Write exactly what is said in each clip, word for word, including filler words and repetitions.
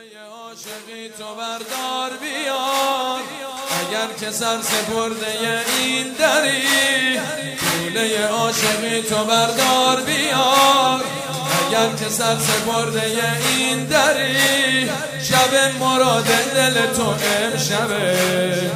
عاشقی تو بردار بیار، اگر که سر سپرده این دری. لوله عاشقی تو بردار بیار، اگر که سر سپرده این دری. شب مراد دل تو امشبه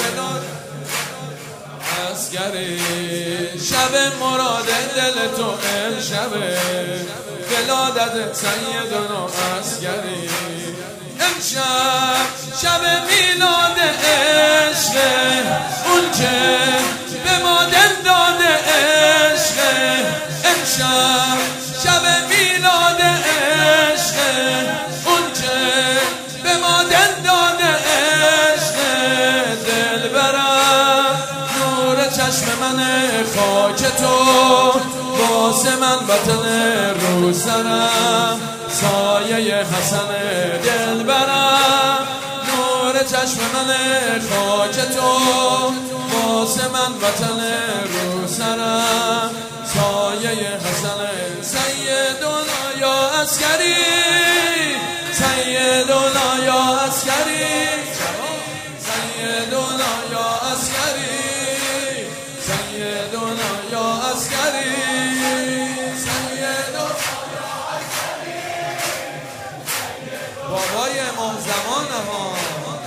عسکری، شب مراد دل تو امشبه ولادت سیدنا عسکری. امشب شب میلاد عشق، اون که به ما دل داده عشق. امشب شب میلاد عشق، اون که به ما دل داده عشق. دل برم نور چشم من خاک تو، واسه من وطن رو سرم سایه حسن. دل برم نور چشم من خاک تو، واسه من وطن رو سرم سایه حسن. سیدنا یا عسکری، سیدنا یا عسکری، سیدنا یا عسکری، سیدنا یا عسکری، سیدنا بابای امام زمان. ها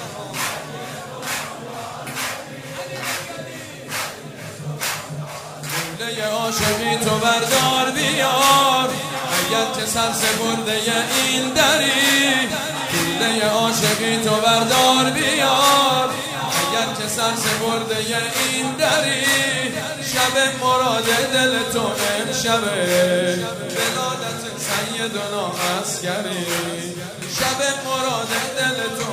لوله عاشقی تو بردار بیار، اگر که سر سپرده این دری. لوله عاشقی تو بردار بیار، اگر که سر سپرده این دری. شب مراد دل تو امشبه ولادت سیدنا عسکری. شب مراد دل تو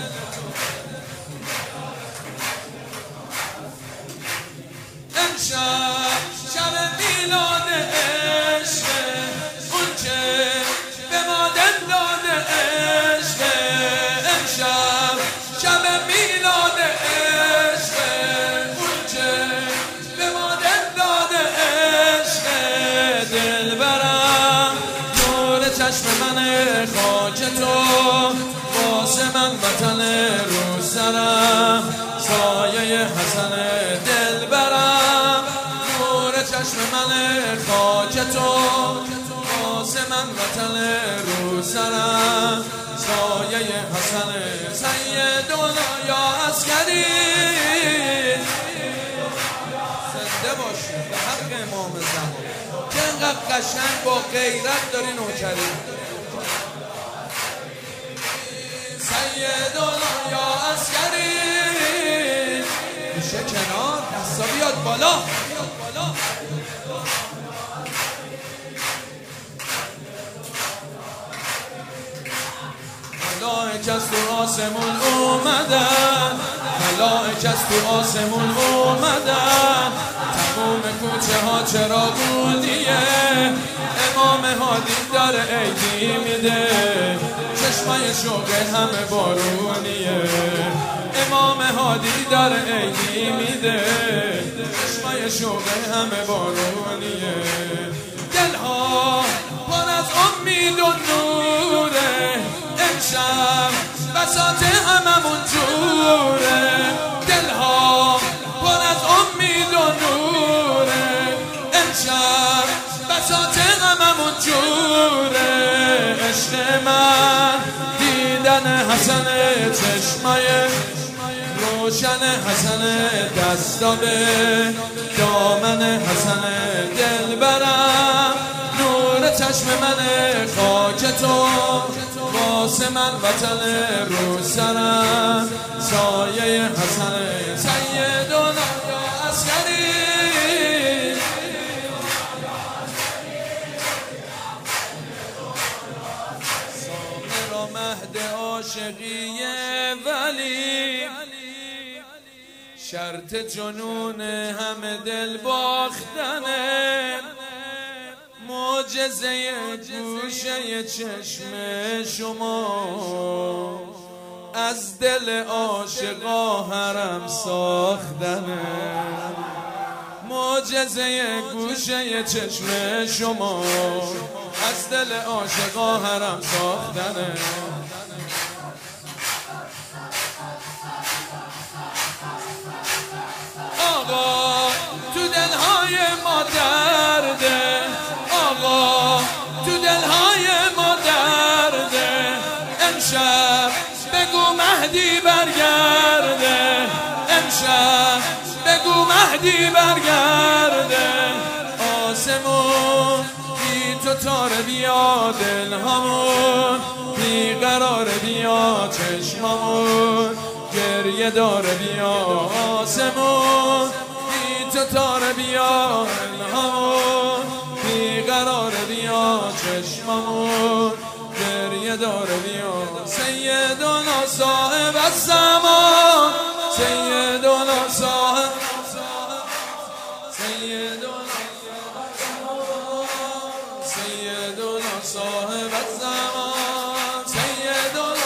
امشب شب میلاد عشق، اون که به ما دل داده عشق. امشب شب میلاد عشق، اون که به ما دل داده عشق. دل برم نور چشم من خاک تو، واسه من وطن رو سرم سایه حسن. دل برم نور چشم من خاک تو، واسه من وطن رو سرم سایه حسن. سیدنا یا عسکری، زنده باشی به حق امام زمان که اینقدر قشنگ با غیرت داری نوکری. سیدنا یا عسکری، میشه کنار دستا بیاد بالا. ملائک از تو آسمون اومدن، ملائک از تو آسمون اومدن. تموم کوچه ها چراغونیه، امام هادی داره عیدی میده. چشمای شوق همه بارونیه، امام هادی داره عیدی میده. چشمای شوق همه بارونیه. دلها پر از امید و نوره، امشب بساط هممون جوره. دلها پر از امید و نوره، امشب بساط هممون جوره. عشق من دیدن حسن، چشمای روشن حسن، دستا به دامن حسن. دل برم نور چشم من خاک تو، واسه من وطن رو سرم سایه حسن. سیدنا یا عسکری، سامر و مهد عاشقی ولی، شرط جنون همه دل باختنه. معجزه گوشه چشم شما، از دل عاشقا حرم ساختنه. معجزه گوشه چشم شما، از دل عاشقا حرم ساختنه. بعدی برگرده آسمون بی تو تاره بیا دل همون بی قرار بیا چشممون گریه داره بیا آسمون بی تو تاره بیا دل همون بی قرار بیا چشممون گریه داره بیا سیدنا صاحب الزمان سیدنا صاحب سیدنا سیدنا صاحب الزمان سیدنا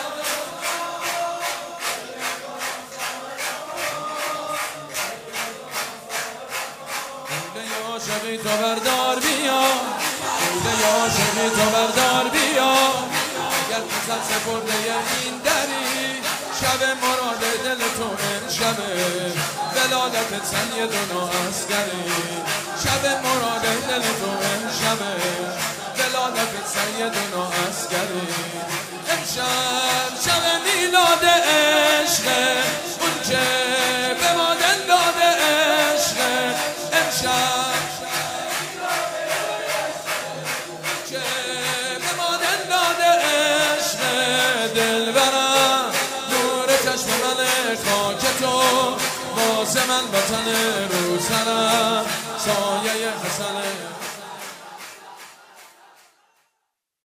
بوده یا شبی تو بردار بیا بوده یا شبی تو بردار بیا اگر پسر سپرده این دری شب مراد دل تو من شبه ولادت سیدنا عسکری شب مراد دل تو من شبه ولادت سیدنا عسکری امشب شب میلاد عشقه اون که به ما دل داده عشقه امشب که به ما دل داده عشقه دل برم چشم من خاک تو واسه من وطن رو سرم سایه حسن